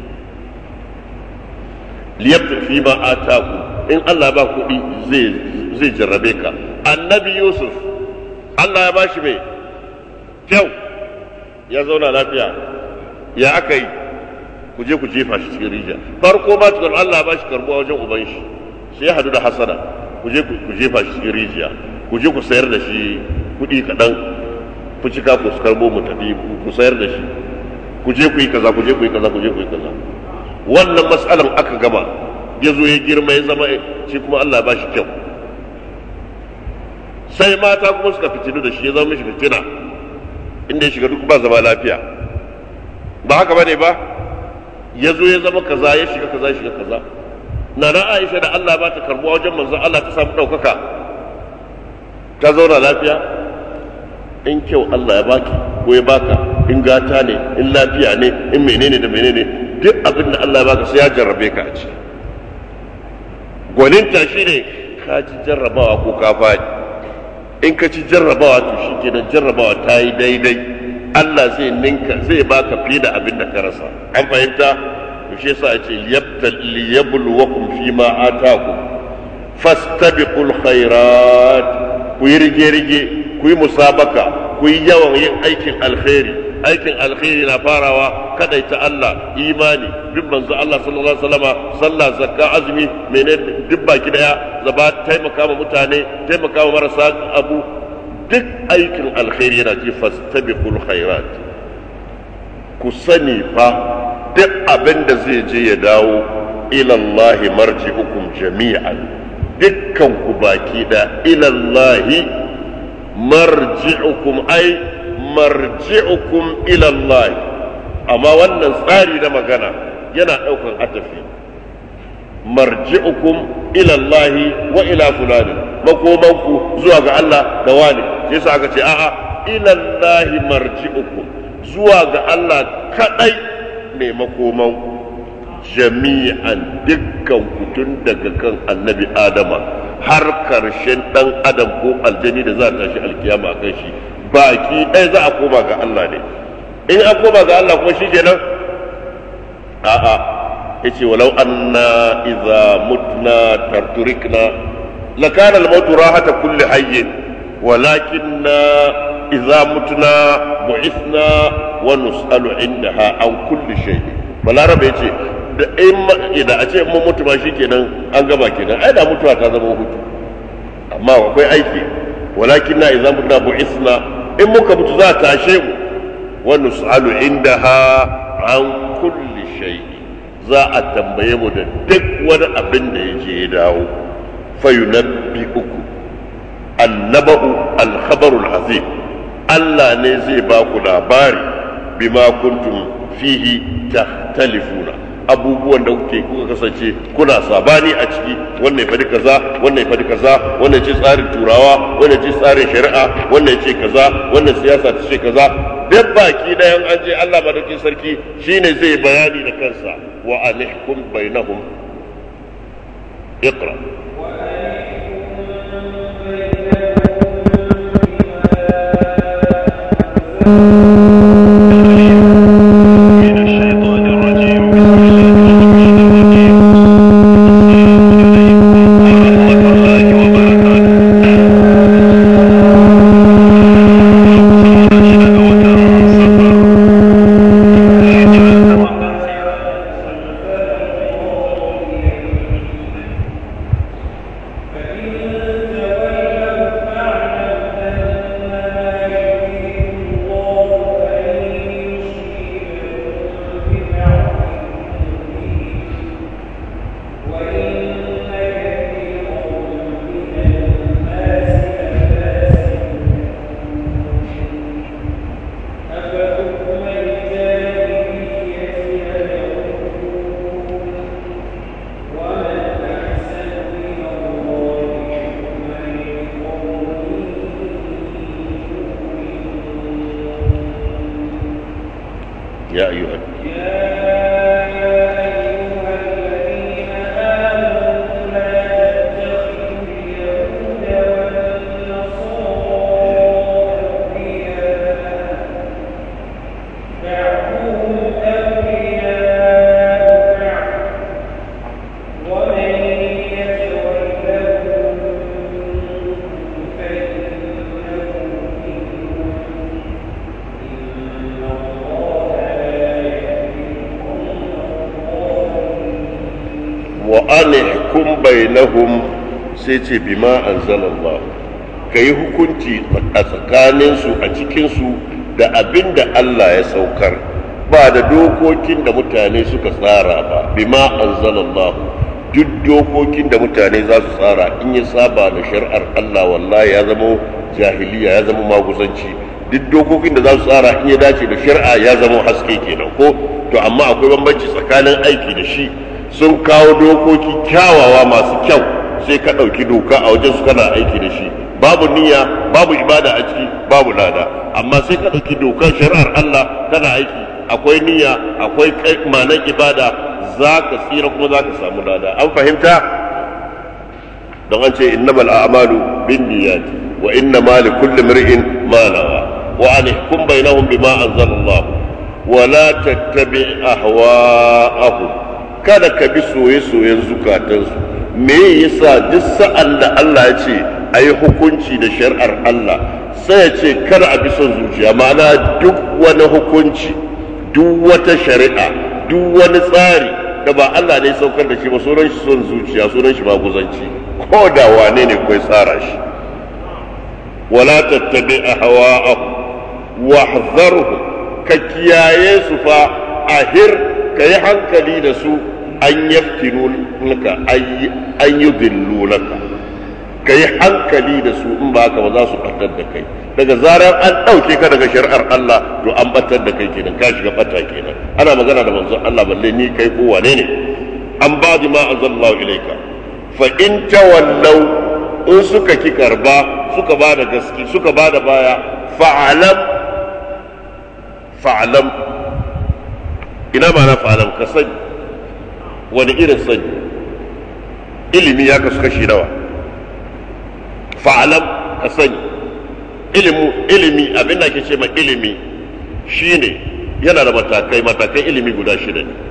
liyabta fi ma ataku in Allah ba kuɗi zai jarrabe ka annabi Yusuf Allah ya ba shi mai kyau ya zauna lafiya ya aka yi ku je ku jefa shi cikin rijiya farko ma tukar Allah ya ba shi karbuwa wajen uban shi sai ya hadu da hasana ku je ku jefa shi cikin rijiya ku je ku sayar da shi kuɗi kaɗan ku cika ku karbo mu tafi ku sayar da shi ku je ku yi kaza ku je ku yi kaza ku je ku yi kaza wannan mas'alan aka gama ya zo ya girma ya zama shi kuma Allah ba shi kyau sai mata kuma suka fitinu da shi ya zama mishi fitina inda ya shiga duk ba zama lafiya ba haka bane ba ya zo ya zama kaza ya shiga kaza ya shiga kaza. Nana Aisha da Allah ba ta karbuwa wajen manzon Allah ta samu ɗaukaka ta zauna lafiya. In kyau Allah ya baki ko ya baka, in gata ne, in lafiya ne, in menene da menene, duk abin da Allah ya baka sai ya jarrabe ka a ciki. Gwaninta shi ne ka ci jarrabawa ko ka faɗi. In ka ci jarrabawa to shi kenan jarrabawa ta yi daidai, Allah zai ninka zai baka fiye da abin da ka rasa. An fahimta? To shi yasa ce liyabluwakum fi ma atakum fastabiqul khairat, ku yi rige-rige, ku yi musabaka, ku yi yawan yin aikin alkhairi. Aikin alkhairi na farawa kadaita Allah, imani, bin manzo Allah sallallahu alaihi wasallama, sallah, zakka, azumi, menene duk baki daya, zaba taimaka ma mutane, taimaka ma marasa abu, duk aikin alkhairi yana ce fastabiqul khairat. Ku sani fa duk abin da zai je ya dawo ila Allah marji'ukum jami'an, dukkan ku baki da ila Allah marji'ukum ai marji'ukum ila Allah. Amma wannan tsari na magana yana daukan atafi, marji'ukum ila Allah wa ila fulani, makomanku zuwa ga Allah da wani. Sai sa aka ce a'a ila Allah marji'ukum, zuwa ga Allah kadai ne makomanku jami'an, dukkan ku tun daga kan annabi Adama har karshen dan adam ko aljani da za ta tashi alkiyama kan shi, baki ɗaya za a koma ga Allah ne. In an koma ga Allah kuma shi kenan a'a, yace walau anna idza mutna tarturikna lakana al-maut rahata kulli hayy walakinna idza mutna bu'ithna wa nus'alu indaha an kulli shay. Balarabe yace da idan a ce mun mutu ba shikenan an gaba kenan, ai da mutuwa ta zama hutu. Amma akwai aiki, walakinna idza mutna bu'ithna, in muka mutu za ta tashe mu, wa nus'alu indaha an kulli shay, za a tambaye mu da duk wani abin da ya je ya dawo. Fayunabbi'ukum, annaba'u al-khabaru al-azim, Allah ne zai ba ku labari bima kuntum fihi tahtalifuna, abubuwan da kuke kuka kasance kuna sabani a ciki. Wannan ya faɗi kaza, wannan ya faɗi kaza, wannan ce tsarin turawa, wannan ce tsarin shari'a, wannan ce kaza, wannan siyasa ta ce kaza. Duk baki dayan an je Allah madaukin sarki shine zai bayani da kansa. Wa anihkum bainahum iqra يا أيها وأنحكم بينهم سيتي بما أنزل الله كي hukunci a tsakaninsu a cikinsu da abin da Allah ya saukar, ba da dokokin da mutane suka tsara ba. Bima anzalallahu, duk dokokin da mutane za su tsara in ya saba da shari'ar Allah wallahi ya zama jahiliya, ya zama maguzanci. duk dokokin da za su tsara in ya dace da shari'a ya zama haske kenan ko to amma akwai bambanci tsakanin aiki da shi. Sun kawo dokoki kyawawa masu kyau sai ka ɗauki doka a wajen su kana aiki da shi, babu niyya babu ibada a ciki babu lada. Amma sai ka ɗauki dokar shari'ar Allah kana aiki, akwai niyya akwai manan ibada, za ka tsira kuma za ka samu lada. An fahimta? don an ce innamal a'malu binniyati wa innama likulli imrin ma nawa wa an ihkum bainahum bima anzalallahu wa la tattabi' ahwa'ahum. Kada ka bi soye-soyen zukatansu. Me yasa duk sa'an da Allah ya ce ayi hukunci da shari'ar Allah sai ya ce kada a bi son zuciya, ma'ana duk wani hukunci, duk wata shari'a, duk wani tsari da ba Allah ne saukar da shi ba, sunan shi son zuciya, sunan shi maguzanci, ko da wane ne kai tsara shi. wala tattabi ahwa'ahum wahdharhum, ka kiyaye su fa, ahir kai hankali da su, an yaftinunka an yudillunaka, kai hankali da su, in ba haka ba za su batar da kai. Daga zarar an ɗauke ka daga shari'ar Allah to an batar da kai kenan, ka shiga bata kenan. Ana magana da manzon Allah, balle ni kai ko wane ne. An ba ma anzalallahu ilaika fa in tawallaw, in suka ki karba, suka ba da gaske, suka ba da baya, fa'alam fa'alam ina ma na fa'alam, ka sani. Wani irin sani? Ilimi ya kasu kashi nawa? Fa'alam, ka sani. Ilimu, ilimi, abin da ake ce ma ilimi shine yana da matakai, matakai ilimi guda shida ne.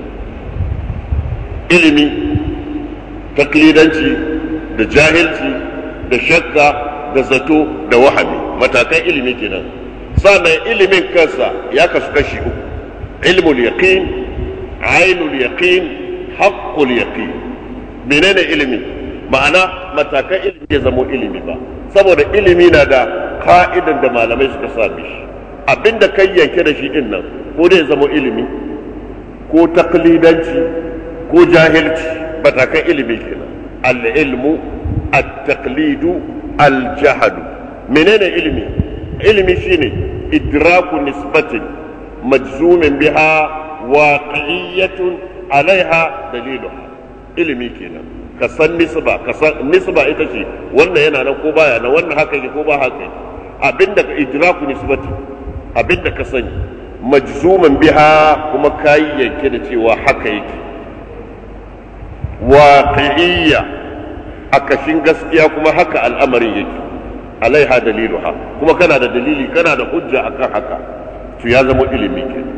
Ilimi, taklidanci, da jahilci, da shakka, da zato, da wahami, matakan ilimi kenan. Sannan ilimin kansa ya kasu kashi uku: ilmul yaqin, ainul yaqin, haqqul yaqin. Menene ilimi? Ma'ana matakan ilimi ya zamo ilimi ba, saboda ilimi na da ka'idan da malamai suka sa mishi. Abinda kai yanke da shi din nan, ko dai zamo ilimi, ko taklidanci, ko jahilci, matakan ilimi kenan. Al-ilmu, at-taqlidu, al-jahlu. Menene ilimi? Ilimi shine idraku nisbatin majzumin biha waqi'iyyatun alaiha daliluha. Ilimi kenan, ka san nisba, ka san nisba ita ce wannan yana nan ko baya nan, wannan haka yake ko ba haka yake. Abinda ka idraku nisbati, abinda ka sani, majzumin biha, kuma kai yanke da cewa haka yake. Waqi'iyya, a kashin gaskiya kuma haka al'amarin yake. Alaiha daliluha, kuma kana da dalili, kana da hujja akan haka, to ya zama ilimi kenan.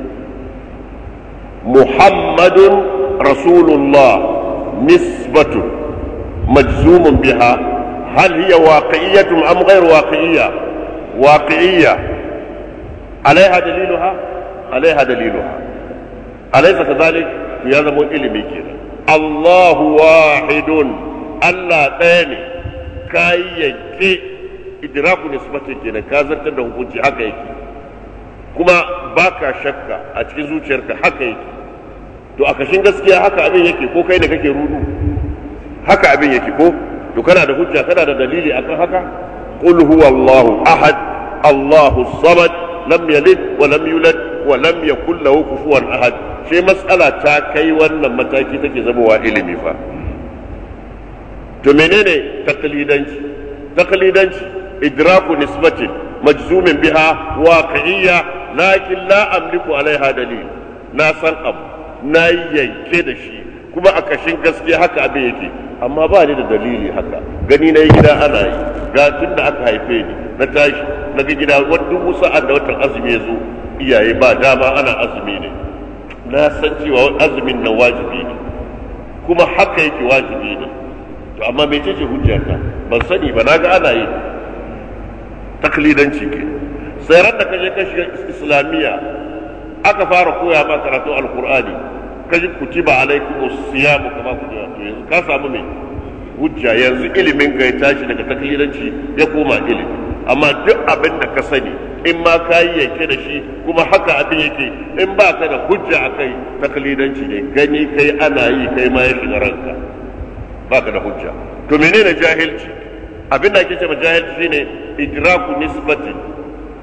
Muhammadun Rasulullah نسبة مجزوم بها، هل هي واقعية أم غير واقعية؟ واقعية، عليها دليلها، عليها دليلها، أليس كذلك؟ هذا مو إلمي كده. الله واحد، الله ثاني، كاي ينكي إدراك نسبة كده، كازر تنده كنت حكا كما باكا شكا أتكزو شركة حكا. To a kashin gaskiya haka abin yake, ko kai da kake rudu? Haka abin yake ko? To kana da hujja, kana da dalili akan haka? Qul huwa Allahu ahad, Allahu samad, lam yalid wa lam yulad wa lam yakul lahu kufuwan ahad. Sai mas'ala ta kai wannan mataki take zamowa ilimi fa. To menene taqlidanci? Taqlidanci idraku nisbatin majzumin biha waqi'iyya, lakin la amliku alaiha dalil. Na san abu, na yanke da shi, kuma a kashin gaskiya haka abin yake, amma ba ni da dalili haka. Gani na yi gida ana yi, ga tun da aka haife ni na tashi na ga gida duk sa'an da watan azumi ya zo, iyaye ba dama ana azumi ne, na san cewa azumin nan wajibi ne, kuma haka yake wajibi ne. To amma mai ce hujjata ban sani ba, na ga ana yi. Taklidanci ke. Sai ran da kaje ka shiga islamiyya aka fara koya ma karatu alqur'ani, kaji kutiba alaikum as-siyam kama kutiba, to yanzu ka samu me hujja, yanzu ilimin ka ya tashi daga taklidanci ya koma ilimi. Amma duk abin da ka sani, in ma ka yi yanke da shi kuma haka abin yake, in ba ka da hujja akai, taklidanci ne, gani kai ana yi, kai ma ya shiga ranka, ba ka da hujja. To menene jahilci? Abin da ake cewa jahilci shine idraku nisbati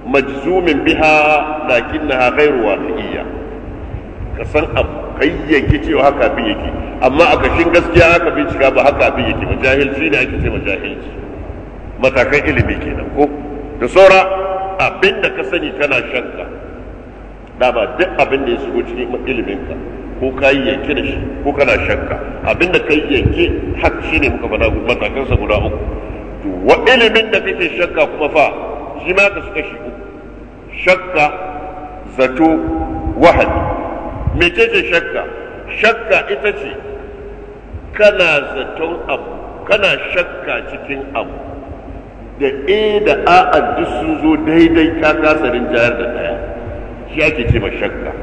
majzumin biha lakinnaha ghairu waqi'iyya ka san abu kai yanke cewa haka abin yake amma a kashin gaskiya haka bincika ba haka abin yake ba jahilci ne ake ce ma jahilci matakan ilimi kenan ko da saura abin da ka sani kana shakka dama duk abin da ya shigo cikin iliminka ko ka yi yanke da shi ko kana shakka abin da ka yi yanke hak shi ne muka faɗa matakansa guda uku to wa ilimin da kake shakka kuma fa shi ma ka suka shi uku shakka zato wahadi mece ce shakka shakka ita ce kana zaton abu kana shakka cikin abu da a da a'a duk sun zo daidai ka kasa rinjayar da ɗaya shi ake ce ma shakka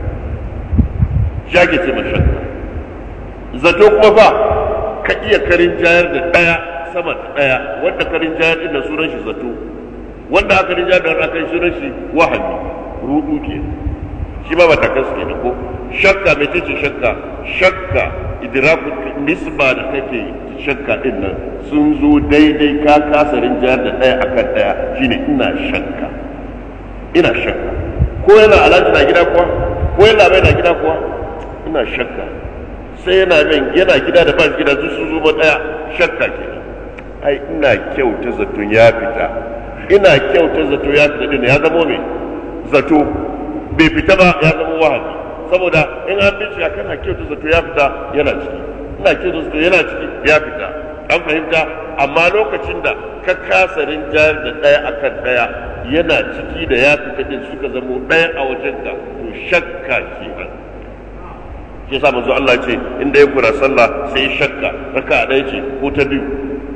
shi ake ce ma shakka zato kuma ba ka iya karin jayar da ɗaya sama da ɗaya wanda karin jayar din da sunan shi zato wanda aka rinjayar da aka sunan shi wahami rudu ke shi ba matakan su kenan ko shakka mai ce shakka shakka idraku nisba da kake shakka din nan sun zo daidai ka kasa rinjayar da ɗaya akan ɗaya shine ina shakka ina shakka ko yana alhaji na gida kuwa ko yana bai na gida kuwa ina shakka sai yana min yana gida da ban gida su zo ba ɗaya shakka kenan ai ina kyauta zaton ya fita ina kyauta zato ya fita din ya zama me zato bai fita ba ya zama wahabi saboda in an bincika kana kyauta zato ya fita yana ciki ina kyauta zato yana ciki ya fita an fahimta amma lokacin da ka kasa rinjayar da ɗaya akan ɗaya yana ciki da ya fita din suka zamo ɗaya a wajenka to shakka kenan shi yasa manzo Allah ce inda ya kura sallah sai shakka raka ɗaya ce ko ta biyu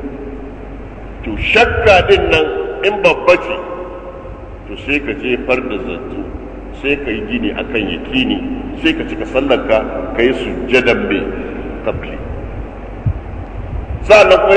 to shakka din nan in babba ce to sai ka jefar da zato sai ka yi gini akan yakini sai ka cika sallarka ka yi sujjadan mai tabli sa'annan kuma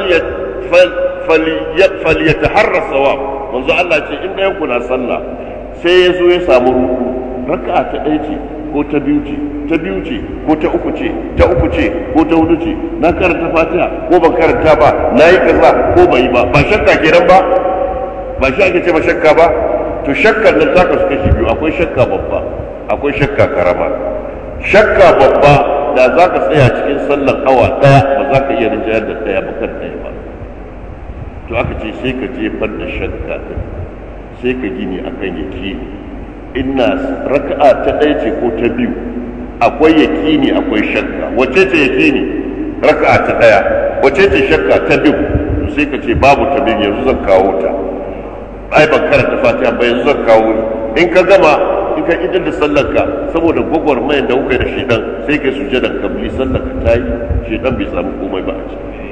yace falyataharra sawab manzo Allah ce in ɗayan ku na sallah sai ya zo ya samu ruku raka'a ta ɗaya ce ko ta biyu ce ta biyu ce ko ta uku ce ta uku ce ko ta hudu ce na karanta fatiha ko ban karanta ba na yi kaza ko bai yi ba ba shakka kenan ba ba shi ake ce ba shakka ba to shakkar nan zaka su kashi biyu akwai shakka babba akwai shakka karama shakka babba da zaka tsaya cikin sallan awa daya ba za ka iya rinjayar da daya ba kan daya ba to aka ce sai ka jefar da shakka din sai ka gini akan yakini inna raka'a ta ɗaya ce ko ta biyu akwai yakini akwai shakka wace ce yakini raka'a ta ɗaya wace ce shakka ta biyu to sai ka ce babu ta biyu yanzu zan kawo ta ai ban karanta fatiha ba yanzu zan kawo in ka gama in ka idar da sallarka saboda gwagwarmayar da kuka da shedan sai kai sujjadan kabli sallarka ta yi shedan bai samu komai ba a ciki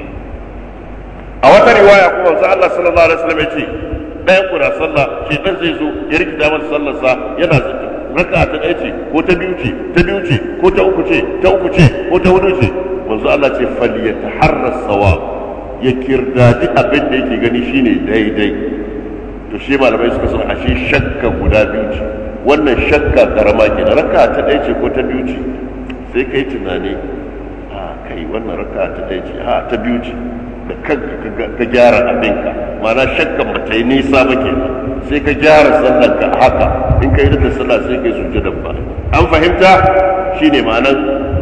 a wata riwaya kuma manzo Allah sallallahu alaihi wasallam ya ce ɗayan kuna sallah shedan zai zo ya rikita masa sallarsa yana zata raka'a ta ɗaya ce ko ta biyu ce ta biyu ce ko ta uku ce ta uku ce ko ta hudu ce manzo Allah ce falyataharra sawab ya kirdadi abin da yake gani shine daidai to shi malamai suka san ashe shakka guda biyu ce wannan shakka karama ke da raka ta ɗaya ce ko ta biyu ce sai kai tunani a kai wannan raka ta ɗaya ce a ta biyu ce da kanka ka gyara abinka ma'ana shakkan ba ta yi nisa ba ke sai ka gyara sallanka haka in ka yi da sallah sai kai sujjadan ba an fahimta shine ma'anar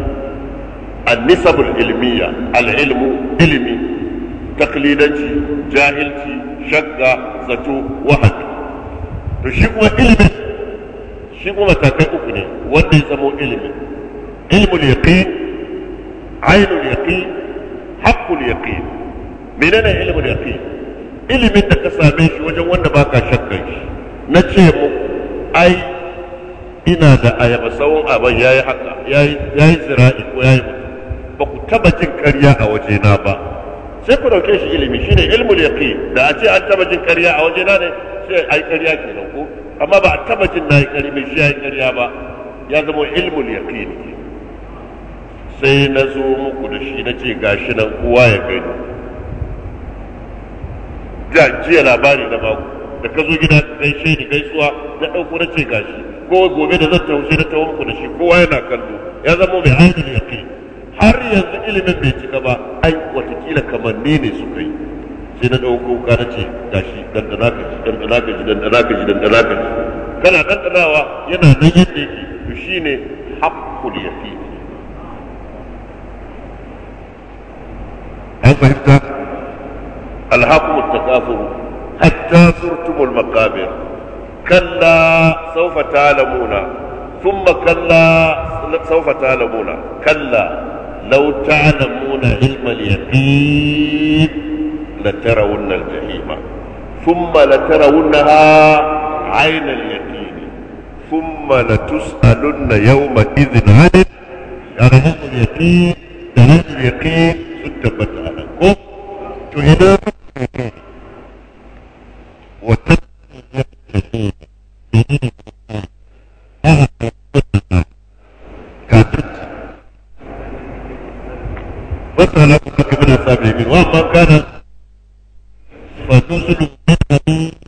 an-nisabul ilmiya al-ilmu ilmi taklidanci jahilci shakka zato wahad to shi kuma ilimi shi kuma matakai uku ne wanda ya zama ilimi ilmul yaqin ainul yaqin haqqul yaqin menene ilmul yaqin ilimin da ka same shi wajen wanda baka shakka shi na ce mu ai ina da ayaba sawun aban yayi haka yayi yayi zira'i ko yayi ba ku taba jin ƙarya a wajena ba sai ku dauke shi ilimi shine ilmul yaqin da a ce an taba jin ƙarya a wajena ne sai ai ƙarya kenan ko amma ba a taba jin nayi ƙarya mai shi yayi ƙarya ba ya zama ilmul yaqin sai na zo muku da shi na ce gashi nan kowa ya gani da jiya labari na baku da ka zo gida gaishe ni gaisuwa na ɗauko na ce gashi ko gobe da zan taushe na tawo muku da shi kowa yana kallo ya zama mai ainul yaqin har yanzu ilimin bai cika ba ai watakila kamanni ne suka yi sai na ɗauko ka na ce gashi dandana ka ji dandana ka ji dandana ka ji dandana ka ji kana dandanawa yana nan yadda yake to shine haqqul yaqin an fahimta alhaqu at-takafur hatta zurtumul maqabir kalla sawfa ta'lamuna thumma kalla sawfa ta'lamuna kalla law ta'lamuna ilma al-yaqin لترون الجحيم ثم لترونها عين اليقين ثم لتسألن يومئذ عن علم اليقين دليل اليقين ثبت عليكم تهنا وتتقين كانت مثلا كما سابقين وما كان فنزل منه